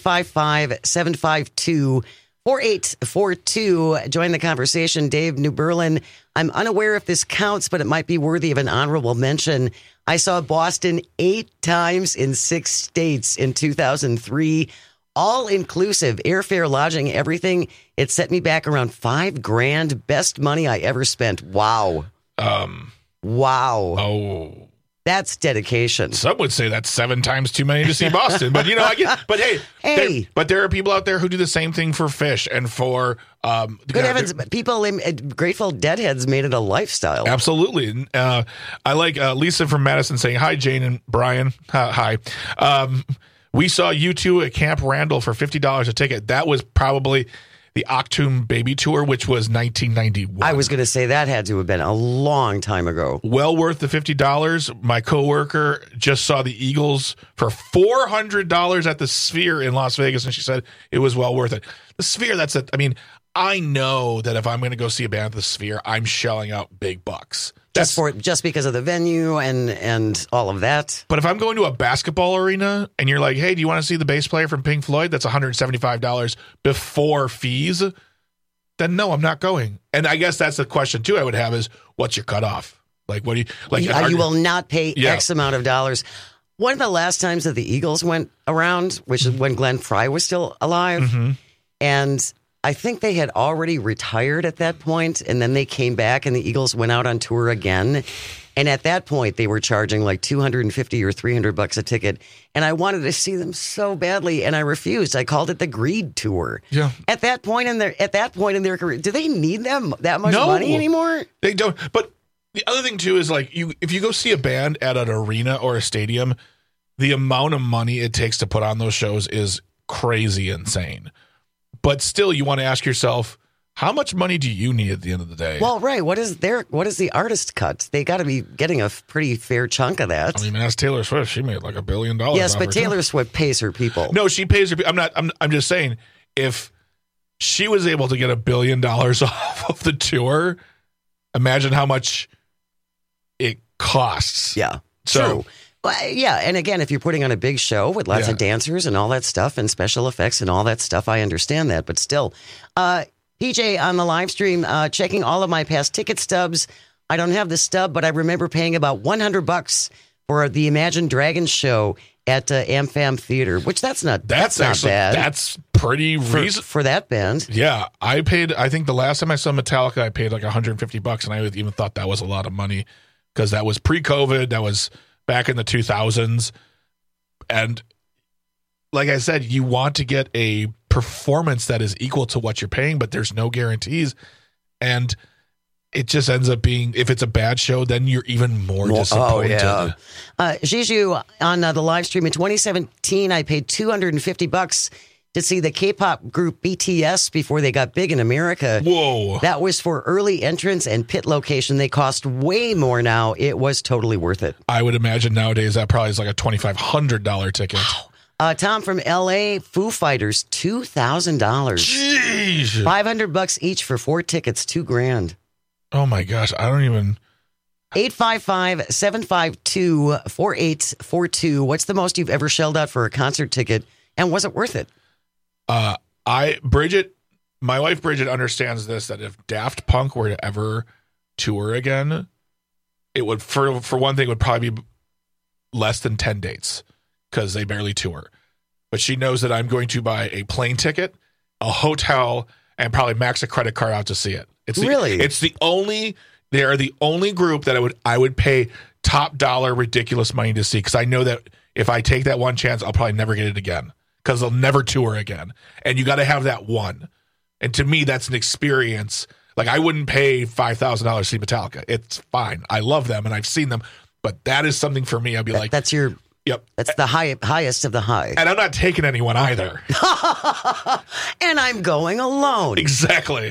855-752-4842. Join the conversation. Dave, New Berlin. I'm unaware if this counts, but it might be worthy of an honorable mention. I saw Boston 8 times in 6 states in 2003. All inclusive, airfare, lodging, everything. It set me back around $5,000. Best money I ever spent. Wow. Wow. Oh. That's dedication. Some would say that's 7 times too many to see Boston, but I get. But hey, but there are people out there who do the same thing for Fish and for. Good heavens, people in Grateful Deadheads made it a lifestyle. Absolutely. I like Lisa from Madison saying hi, Jane and Brian. Hi. We saw U2 at Camp Randall for $50 a ticket. That was probably the Octoon Baby Tour, which was 1991. I was going to say that had to have been a long time ago. Well worth the $50. My coworker just saw the Eagles for $400 at the Sphere in Las Vegas, and she said it was well worth it. The Sphere, I know that if I'm going to go see a band at the Sphere, I'm shelling out big bucks. Just because of the venue and all of that. But if I'm going to a basketball arena and you're like, hey, do you want to see the bass player from Pink Floyd? That's $175 before fees. Then no, I'm not going. And I guess that's the question too I would have is, what's your cutoff? Like, what do you like? You will not pay X amount of dollars. One of the last times that the Eagles went around, which is when Glenn Frey was still alive, and I think they had already retired at that point, and then they came back and the Eagles went out on tour again. And at that point, they were charging like $250 or $300 a ticket. And I wanted to see them so badly, and I refused. I called it the Greed Tour. Yeah. At that point in their career, do they need them that much money anymore? They don't. But the other thing too is like if you go see a band at an arena or a stadium, the amount of money it takes to put on those shows is crazy insane. But still, you want to ask yourself, how much money do you need at the end of the day? Well, right. What is the artist cut? They got to be getting a pretty fair chunk of that. I mean, that's Taylor Swift. She made like $1 billion. Yes, but Taylor Swift pays her people. No, she pays her. I'm just saying, if she was able to get $1 billion off of the tour, imagine how much it costs. Yeah. So. True. Yeah, and again, if you're putting on a big show with lots of dancers and all that stuff and special effects and all that stuff, I understand that. But still, PJ on the live stream, checking all of my past ticket stubs. I don't have the stub, but I remember paying about $100 for the Imagine Dragons show at AmFam Theater, which that's not bad. That's pretty reasonable for that band. Yeah, I think the last time I saw Metallica, I paid like $150, and I even thought that was a lot of money because that was pre-COVID. That was back in the 2000s. And like I said, you want to get a performance that is equal to what you're paying, but there's no guarantees. And it just ends up being, if it's a bad show, then you're even more disappointed. Oh, yeah. Jiju, on the live stream in 2017, I paid $250 to see the K-pop group BTS before they got big in America. Whoa. That was for early entrance and pit location. They cost way more now. It was totally worth it. I would imagine nowadays that probably is like a $2,500 ticket. Wow. Tom from LA, Foo Fighters, $2,000. Jeez. $500 each for 4 tickets, $2,000. Oh my gosh. I don't even. 855-752-4842. What's the most you've ever shelled out for a concert ticket? And was it worth it? Bridget, my wife Bridget understands this, that if Daft Punk were to ever tour again, it would, for one thing, it would probably be less than 10 dates because they barely tour. But she knows that I'm going to buy a plane ticket, a hotel, and probably max a credit card out to see it. They are the only group that I would pay top dollar ridiculous money to see, because I know that if I take that one chance, I'll probably never get it again. because they'll never tour again. And you got to have that one. And to me, that's an experience. Like, I wouldn't pay $5,000 to see Metallica. It's fine. I love them and I've seen them. But that is something for me. I'd be like, that's your... Yep. That's the highest of the high. And I'm not taking anyone either. And I'm going alone. Exactly.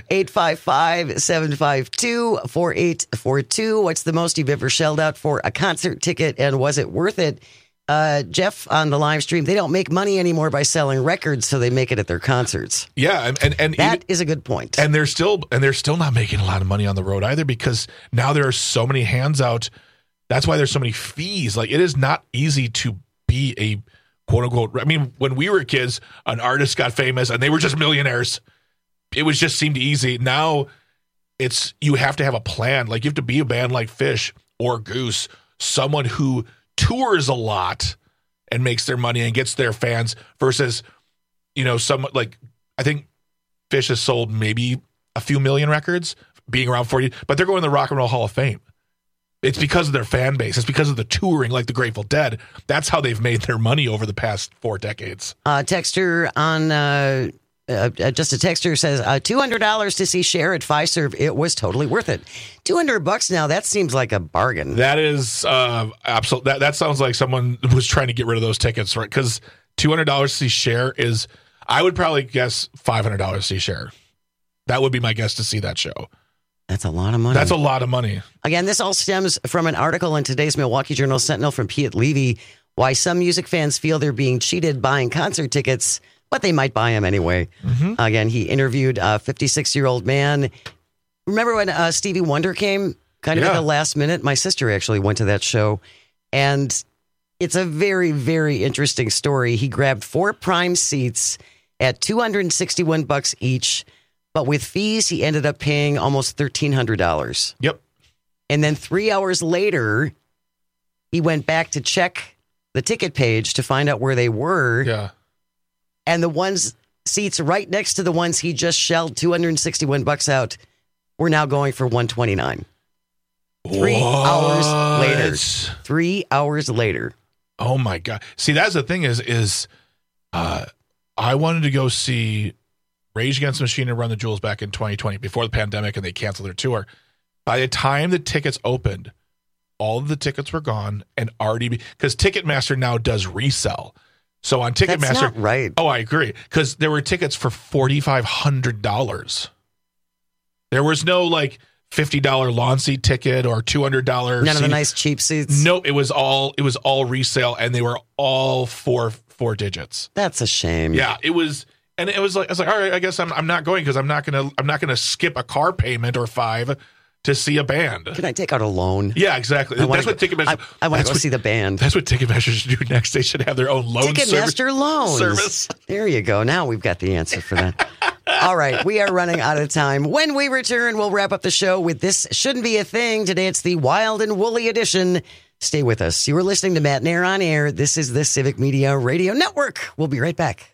855-752-4842. What's the most you've ever shelled out for a concert ticket, and was it worth it? Jeff on the live stream, they don't make money anymore by selling records, so they make it at their concerts. Yeah, and that is a good point. And they're still not making a lot of money on the road either, because now there are so many hands out. That's why there's so many fees. Like, it is not easy to be a quote unquote. I mean, when we were kids, an artist got famous and they were just millionaires. It was just seemed easy. Now you have to have a plan. Like, you have to be a band like Fish or Goose, someone who tours a lot and makes their money and gets their fans, versus, someone like, I think Fish has sold maybe a few million records, being around 40, but they're going to the Rock and Roll Hall of Fame. It's because of their fan base. It's because of the touring, like the Grateful Dead. That's how they've made their money over the past 4 decades. Texter on just a texter says $200 to see Cher at Fiserv. It was totally worth it. $200 now. That seems like a bargain. That is absolute. That sounds like someone was trying to get rid of those tickets, right? Because $200 to see Cher is, I would probably guess $500 to see Cher. That would be my guess to see that show. That's a lot of money. That's a lot of money. Again, this all stems from an article in today's Milwaukee Journal Sentinel from Piet Levy, why some music fans feel they're being cheated buying concert tickets, but they might buy them anyway. Mm-hmm. Again, he interviewed a 56-year-old man. Remember when Stevie Wonder came? Kind of at the last minute. My sister actually went to that show. And it's a very, very interesting story. He grabbed 4 prime seats at $261 each. But with fees, he ended up paying almost $1,300. Yep. And then 3 hours later, he went back to check the ticket page to find out where they were. Yeah. And the seats right next to the ones he just shelled $261 out were now going for $129. 3 hours later. 3 hours later. Oh my God. See, that's the thing is I wanted to go see Rage Against the Machine and Run the Jewels back in 2020 before the pandemic, and they canceled their tour. By the time the tickets opened, all of the tickets were gone, and already because Ticketmaster now does resell. So on Ticketmaster, that's not right. Oh, I agree, because there were tickets for $4,500. There was no like $50 lawn seat ticket or $200. None of the nice cheap seats. Nope, it was all resale, and they were all four digits. That's a shame. Yeah, it was. And it was like, I was like, all right, I guess I'm not going, because I'm not gonna skip a car payment or 5 to see a band. Can I take out a loan? Yeah, exactly. That's what Ticketmaster. I want to go see the band. That's what Ticketmaster should do next. They should have their own loan Ticketmaster loans service. There you go. Now we've got the answer for that. All right, we are running out of time. When we return, we'll wrap up the show with This Shouldn't Be a Thing. Today it's the Wild and Woolly edition. Stay with us. You are listening to Matt Nair on Air. This is the Civic Media Radio Network. We'll be right back.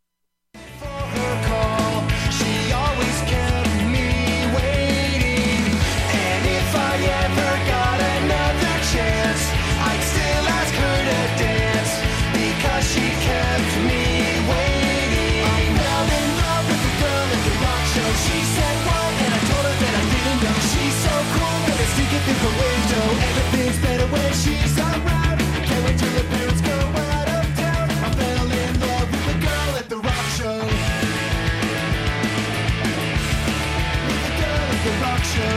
Everything's better when she's around. Can't wait till the parents go out of town. I fell in love with a girl at the rock show. With a girl at the rock show.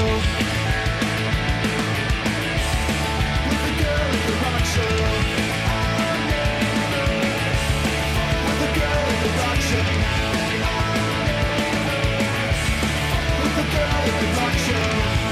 With a girl at the rock show. With a girl at the rock show. With a girl at the rock show.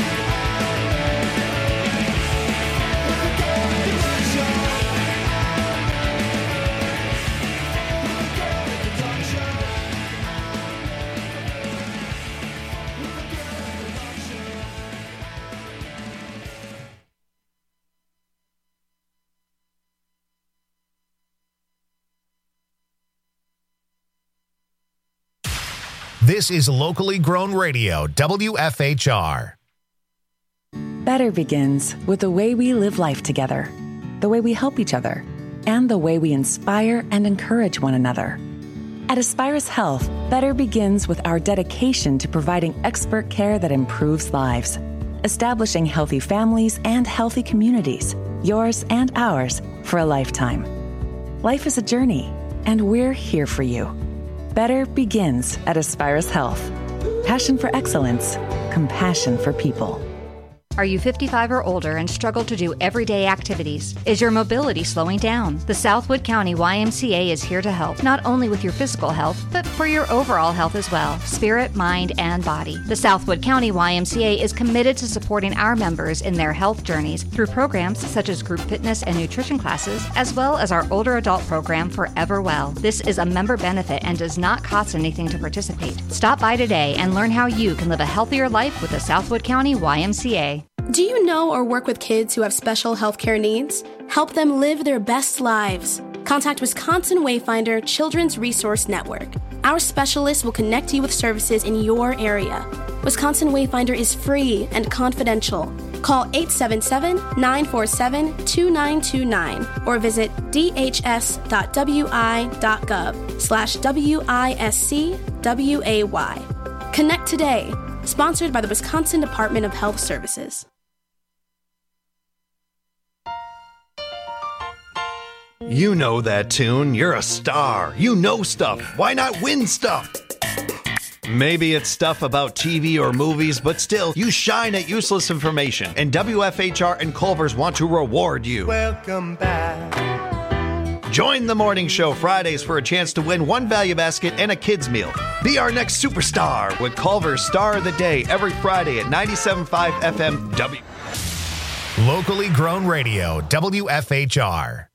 This is locally grown radio, WFHR. Better begins with the way we live life together, the way we help each other, and the way we inspire and encourage one another. At Aspirus Health, better begins with our dedication to providing expert care that improves lives, establishing healthy families and healthy communities, yours and ours, for a lifetime. Life is a journey, and we're here for you. Better begins at Aspirus Health. Passion for excellence, compassion for people. Are you 55 or older and struggle to do everyday activities? Is your mobility slowing down? The Southwood County YMCA is here to help, not only with your physical health, but for your overall health as well, spirit, mind, and body. The Southwood County YMCA is committed to supporting our members in their health journeys through programs such as group fitness and nutrition classes, as well as our older adult program, Forever Well. This is a member benefit and does not cost anything to participate. Stop by today and learn how you can live a healthier life with the Southwood County YMCA. Do you know or work with kids who have special healthcare needs? Help them live their best lives. Contact Wisconsin Wayfinder Children's Resource Network. Our specialists will connect you with services in your area. Wisconsin Wayfinder is free and confidential. Call 877-947-2929 or visit dhs.wi.gov/WISCWAY. Connect today. Sponsored by the Wisconsin Department of Health Services. You know that tune. You're a star. You know stuff. Why not win stuff? Maybe it's stuff about TV or movies, but still, you shine at useless information, and WFHR and Culver's want to reward you. Welcome back. Join the morning show Fridays for a chance to win one value basket and a kids meal. Be our next superstar with Culver's Star of the Day every Friday at 97.5 FM W. Locally grown radio, WFHR.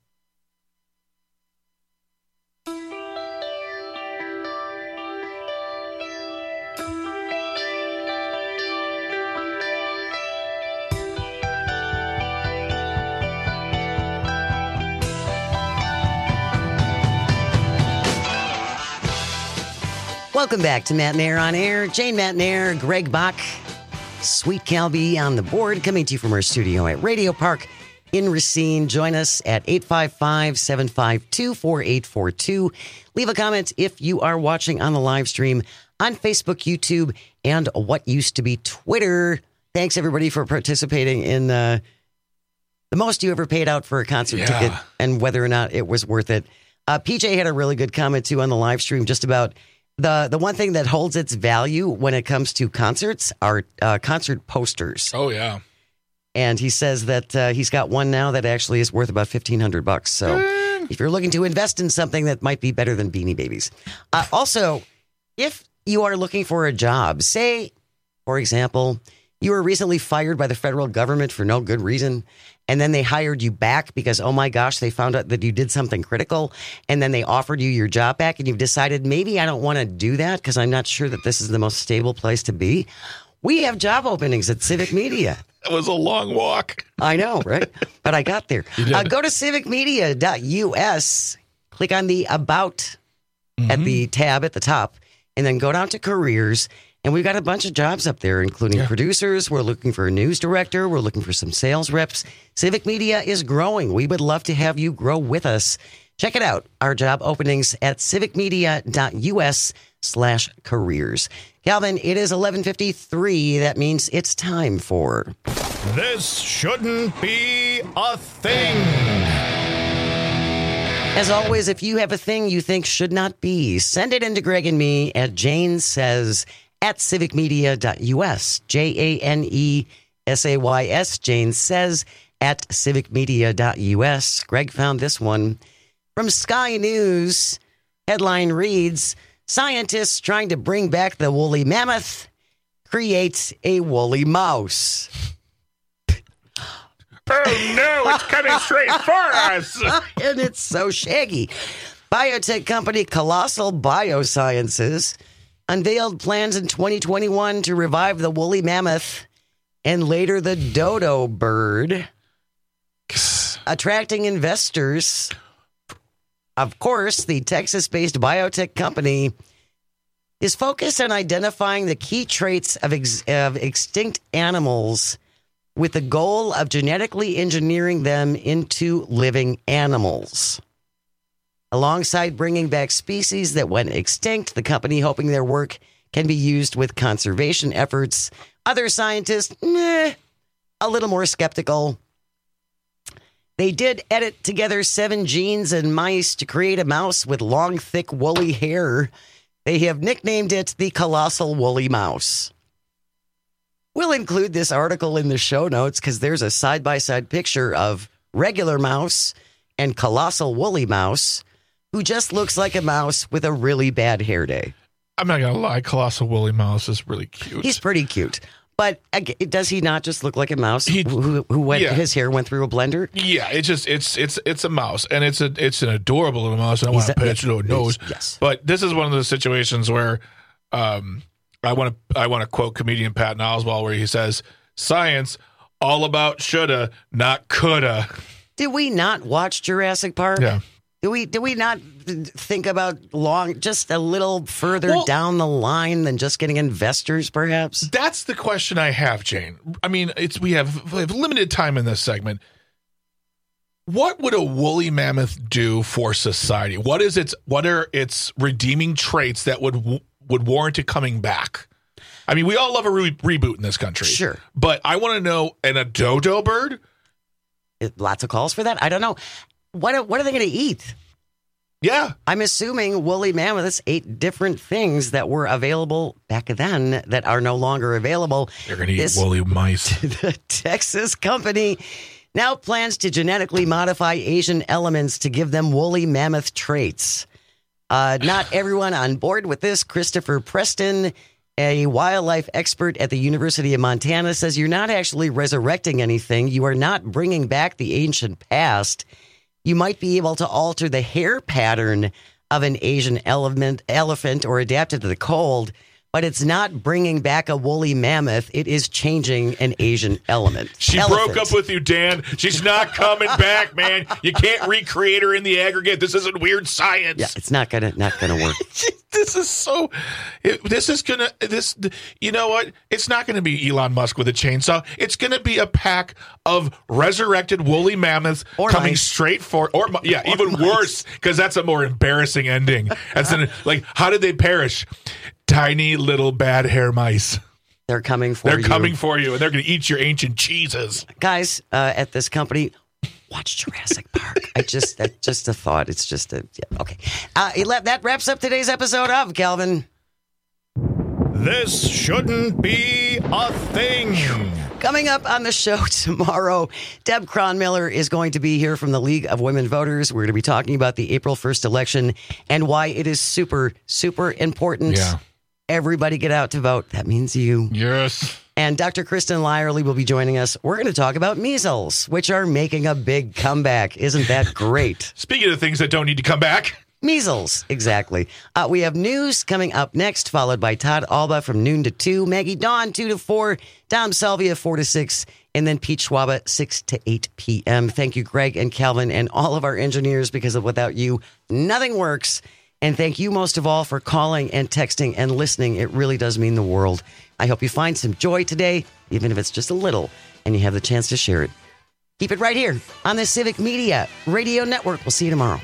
Welcome back to Matt and Air on Air. Jane Matt and Air, Greg Bach, Sweet Calby on the board, coming to you from our studio at Radio Park in Racine. Join us at 855-752-4842. Leave a comment if you are watching on the live stream on Facebook, YouTube, and what used to be Twitter. Thanks, everybody, for participating in the most you ever paid out for a concert ticket and whether or not it was worth it. PJ had a really good comment, too, on the live stream just about the one thing that holds its value when it comes to concerts are concert posters. Oh, yeah. And he says that he's got one now that actually is worth about $1,500. So if you're looking to invest in something that might be better than Beanie Babies. Also, if you are looking for a job, say, for example, you were recently fired by the federal government for no good reason, and then they hired you back because, oh my gosh, they found out that you did something critical, and then they offered you your job back, and you've decided, maybe I don't want to do that because I'm not sure that this is the most stable place to be. We have job openings at Civic Media. That was a long walk. I know, right? But I got there. Go to civicmedia.us, click on the About at the tab at the top, and then go down to Careers. And we've got a bunch of jobs up there, including producers. We're looking for a news director. We're looking for some sales reps. Civic Media is growing. We would love to have you grow with us. Check it out. Our job openings at civicmedia.us/careers. Calvin, it is 11:53. That means it's time for... This shouldn't be a thing. As always, if you have a thing you think should not be, send it into Greg and me at Jane Says at civicmedia.us. JANESAYS. Jane Says at civicmedia.us. Greg found this one from Sky News. Headline reads, scientists trying to bring back the woolly mammoth creates a woolly mouse. Oh no, it's coming straight for us. And it's so shaggy. Biotech company Colossal Biosciences unveiled plans in 2021 to revive the woolly mammoth and later the dodo bird, attracting investors. Of course, the Texas-based biotech company is focused on identifying the key traits of extinct animals with the goal of genetically engineering them into living animals. Alongside bringing back species that went extinct, the company hoping their work can be used with conservation efforts. Other scientists, a little more skeptical. They did edit together 7 genes in mice to create a mouse with long, thick, woolly hair. They have nicknamed it the colossal woolly mouse. We'll include this article in the show notes because there's a side-by-side picture of regular mouse and colossal woolly mouse, who just looks like a mouse with a really bad hair day. I'm not going to lie. Colossal woolly mouse is really cute. He's pretty cute. But does he not just look like a mouse who went, his hair went through a blender? Yeah, it's a mouse, and it's an adorable little mouse. And I want to pet its little nose. Yes. But this is one of those situations where I want to quote comedian Patton Oswalt, where he says, "Science all about shoulda, not coulda." Did we not watch Jurassic Park? Yeah. Did we not think about just a little further down the line than just getting investors, perhaps? That's the question I have, Jane. I mean, we have limited time in this segment. What would a woolly mammoth do for society? What are its redeeming traits that would warrant it coming back? I mean, we all love a reboot in this country. Sure. But I want to know, and a dodo bird? Lots of calls for that? I don't know. What are they going to eat? Yeah. I'm assuming woolly mammoths ate different things that were available back then that are no longer available. They're going to eat woolly mice. The Texas company now plans to genetically modify Asian elements to give them woolly mammoth traits. Not everyone on board with this. Christopher Preston, a wildlife expert at the University of Montana, says you're not actually resurrecting anything. You are not bringing back the ancient past. You might be able to alter the hair pattern of an Asian elephant or adapt it to the cold, but it's not bringing back a woolly mammoth. It is changing an Asian elephant. She broke up with you, Dan. She's not coming back, man. You can't recreate her in the aggregate. This isn't weird science. Yeah, it's not gonna work. You know what? It's not going to be Elon Musk with a chainsaw. It's going to be a pack of resurrected woolly mammoths coming straight for, even worse, because that's a more embarrassing ending. How did they perish? Tiny little bad hair mice. They're coming for you. They're coming for you, and they're going to eat your ancient cheeses. Guys, at this company, watch Jurassic Park. That's just a thought. It's just okay. That wraps up today's episode of Calvin. This shouldn't be a thing. Coming up on the show tomorrow, Deb Cronmiller is going to be here from the League of Women Voters. We're going to be talking about the April 1st election and why it is super, super important. Yeah. Everybody get out to vote. That means you. Yes. And Dr. Kristen Lyerly will be joining us. We're going to talk about measles, which are making a big comeback. Isn't that great? Speaking of things that don't need to come back. Measles, exactly. We have news coming up next, followed by Todd Alba from noon to 2, Maggie Dawn 2 to 4, Dom Salvia 4 to 6, and then Pete Schwaba 6 to 8 p.m. Thank you, Greg and Calvin and all of our engineers, because without you, nothing works. And thank you most of all for calling and texting and listening. It really does mean the world. I hope you find some joy today, even if it's just a little, and you have the chance to share it. Keep it right here on the Civic Media Radio Network. We'll see you tomorrow.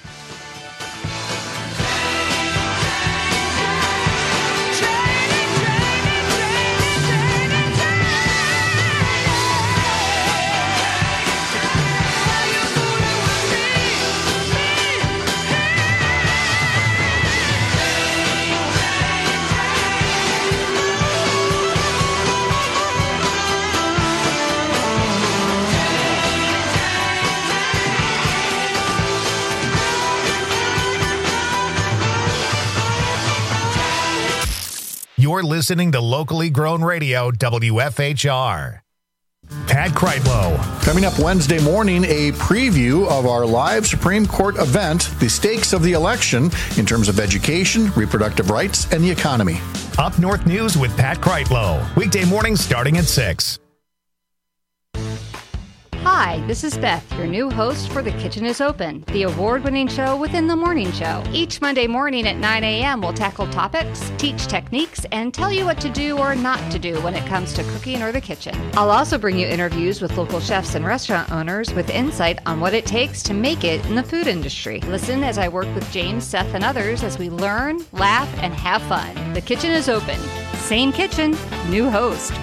You're listening to locally grown radio, WFHR. Pat Kreitlow. Coming up Wednesday morning, a preview of our live Supreme Court event, the stakes of the election in terms of education, reproductive rights, and the economy. Up North News with Pat Kreitlow. Weekday mornings starting at 6. Hi, this is Beth, your new host for The Kitchen is Open, the award-winning show within the morning show. Each Monday morning at 9 a.m., we'll tackle topics, teach techniques, and tell you what to do or not to do when it comes to cooking or the kitchen. I'll also bring you interviews with local chefs and restaurant owners with insight on what it takes to make it in the food industry. Listen as I work with James, Seth, and others as we learn, laugh, and have fun. The Kitchen is Open. Same kitchen, new host.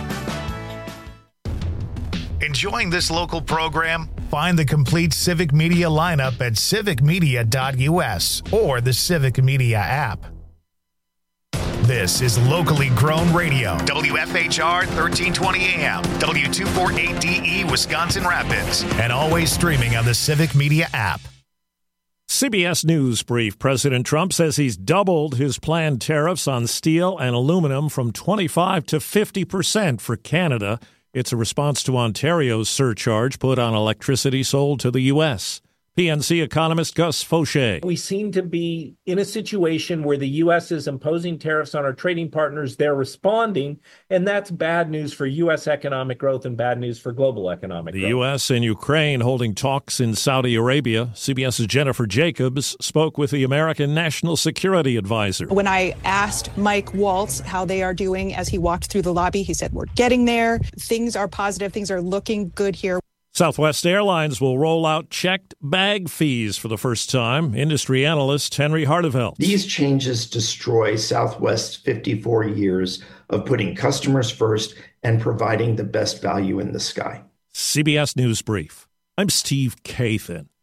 Enjoying this local program? Find the complete Civic Media lineup at civicmedia.us or the Civic Media app. This is locally grown radio. WFHR 1320 AM, W248DE Wisconsin Rapids, and always streaming on the Civic Media app. CBS News brief. President Trump says he's doubled his planned tariffs on steel and aluminum from 25 to 50% for Canada. It's a response to Ontario's surcharge put on electricity sold to the U.S. PNC economist Gus Fauché. We seem to be in a situation where the U.S. is imposing tariffs on our trading partners. They're responding, and that's bad news for U.S. economic growth and bad news for global economic growth. The U.S. and Ukraine holding talks in Saudi Arabia. CBS's Jennifer Jacobs spoke with the American National Security Advisor. When I asked Mike Waltz how they are doing as he walked through the lobby, he said, we're getting there. Things are positive. Things are looking good here. Southwest Airlines will roll out checked bag fees for the first time. Industry analyst Henry Hardevelt. These changes destroy Southwest's 54 years of putting customers first and providing the best value in the sky. CBS News Brief. I'm Steve Kathan.